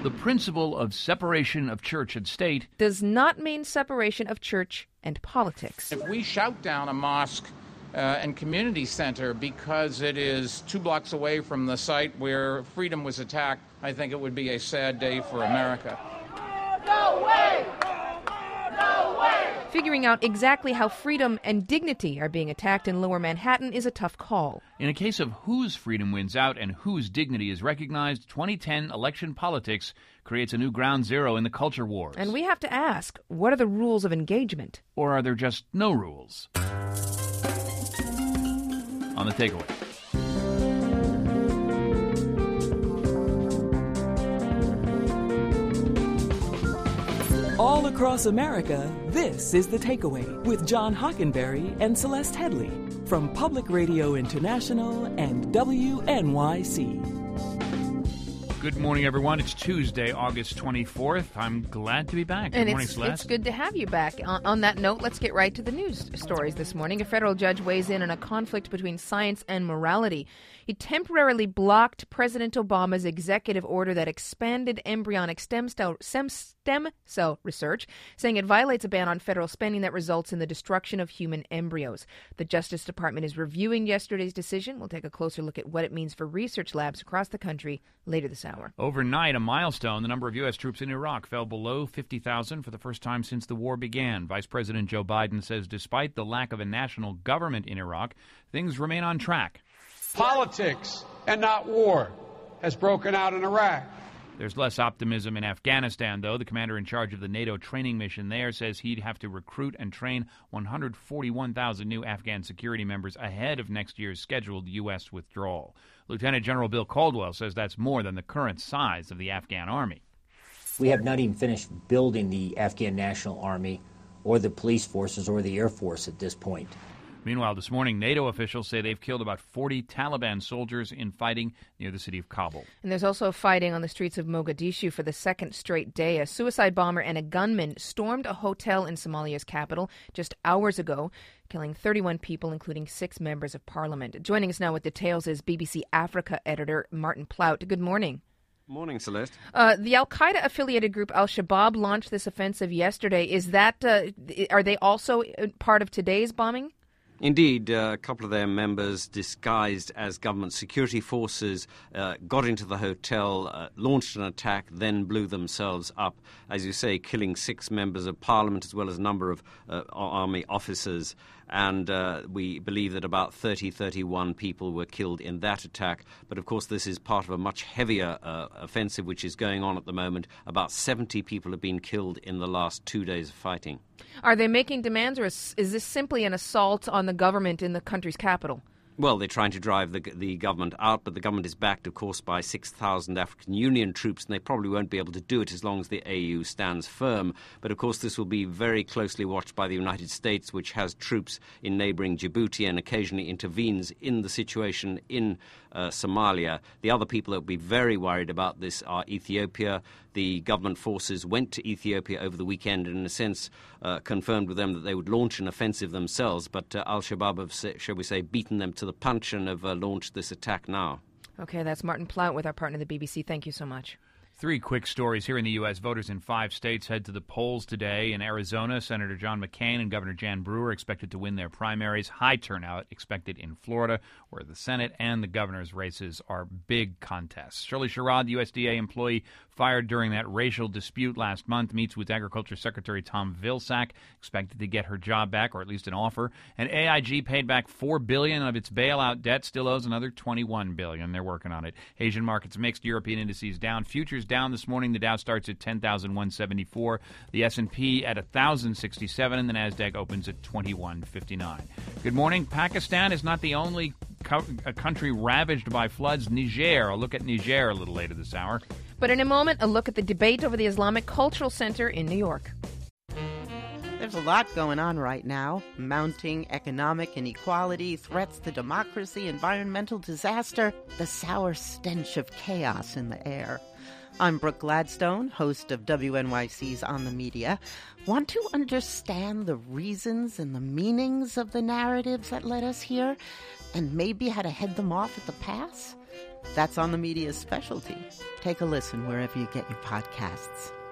The principle of separation of church and state does not mean separation of church and politics. If we shout down a mosque and community center because it is 2 blocks away from the site where freedom was attacked, I think it would be a sad day for America. No way! No way! Figuring out exactly how freedom and dignity are being attacked in Lower Manhattan is a tough call. In a case of whose freedom wins out and whose dignity is recognized, 2010 election politics creates a new ground zero in the culture wars. And we have to ask, what are the rules of engagement? Or are there just no rules? On The Takeaway. All across America, this is The Takeaway with John Hockenberry and Celeste Headley from Public Radio International and WNYC. Good morning, everyone. It's Tuesday, August 24th. I'm glad to be back. Good morning, Celeste. It's good to have you back. On that note, let's get right to the news stories this morning. A federal judge weighs in on a conflict between science and morality. He temporarily blocked President Obama's executive order that expanded embryonic stem cell research, saying it violates a ban on federal spending that results in the destruction of human embryos. The Justice Department is reviewing yesterday's decision. We'll take a closer look at what it means for research labs across the country later this hour. Overnight, a milestone, the number of U.S. troops in Iraq fell below 50,000 for the first time since the war began. Vice President Joe Biden says despite the lack of a national government in Iraq, things remain on track. Politics and not war has broken out in Iraq. There's less optimism in Afghanistan, though. The commander in charge of the NATO training mission there says he'd have to recruit and train 141,000 new Afghan security members ahead of next year's scheduled U.S. withdrawal. Lieutenant General Bill Caldwell says that's more than the current size of the Afghan army. We have not even finished building the Afghan National Army or the police forces or the Air Force at this point. Meanwhile, this morning, NATO officials say they've killed about 40 Taliban soldiers in fighting near the city of Kabul. And there's also fighting on the streets of Mogadishu for the second straight day. A suicide bomber and a gunman stormed a hotel in Somalia's capital just hours ago, killing 31 people, including 6 members of parliament. Joining us now with details is BBC Africa editor Martin Plaut. Good morning. Morning, Celeste. The al-Qaeda-affiliated group al-Shabaab launched this offensive yesterday. Is that are they also part of today's bombing? Indeed, a couple of their members, disguised as government security forces, got into the hotel, launched an attack, then blew themselves up, as you say, killing 6 members of parliament as well as a number of army officers. And we believe that about 31 people were killed in that attack. But, of course, this is part of a much heavier offensive which is going on at the moment. About 70 people have been killed in the last 2 days of fighting. Are they making demands, or is this simply an assault on the government in the country's capital? Well, they're trying to drive the government out, but the government is backed, of course, by 6,000 African Union troops, and they probably won't be able to do it as long as the AU stands firm. But, of course, this will be very closely watched by the United States, which has troops in neighbouring Djibouti and occasionally intervenes in the situation in Somalia. The other people that will be very worried about this are Ethiopia. The government forces went to Ethiopia over the weekend and, in a sense, confirmed with them that they would launch an offensive themselves. But al-Shabaab have, shall we say, beaten them to the punch and have launched this attack now. Okay, that's Martin Plaut with our partner, the BBC. Thank you so much. 3 quick stories here in the U.S. Voters in 5 states head to the polls today. In Arizona, Senator John McCain and Governor Jan Brewer expected to win their primaries. High turnout expected in Florida, where the Senate and the governor's races are big contests. Shirley Sherrod, the USDA employee fired during that racial dispute last month, meets with Agriculture Secretary Tom Vilsack, expected to get her job back, or at least an offer. And AIG paid back $4 billion of its bailout debt, still owes another $21 billion. They're working on it. Asian markets mixed, European indices down. Futures down this morning. The Dow starts at 10,174. The S&P at 1,067, and the Nasdaq opens at 2159. Good morning. Pakistan is not the only country ravaged by floods. Niger. I'll look at Niger a little later this hour. But in a moment, a look at the debate over the Islamic Cultural Center in New York. There's a lot going on right now. Mounting economic inequality, threats to democracy, environmental disaster, the sour stench of chaos in the air. I'm Brooke Gladstone, host of WNYC's On the Media. Want to understand the reasons and the meanings of the narratives that led us here, and maybe how to head them off at the pass? That's On the Media's specialty. Take a listen wherever you get your podcasts.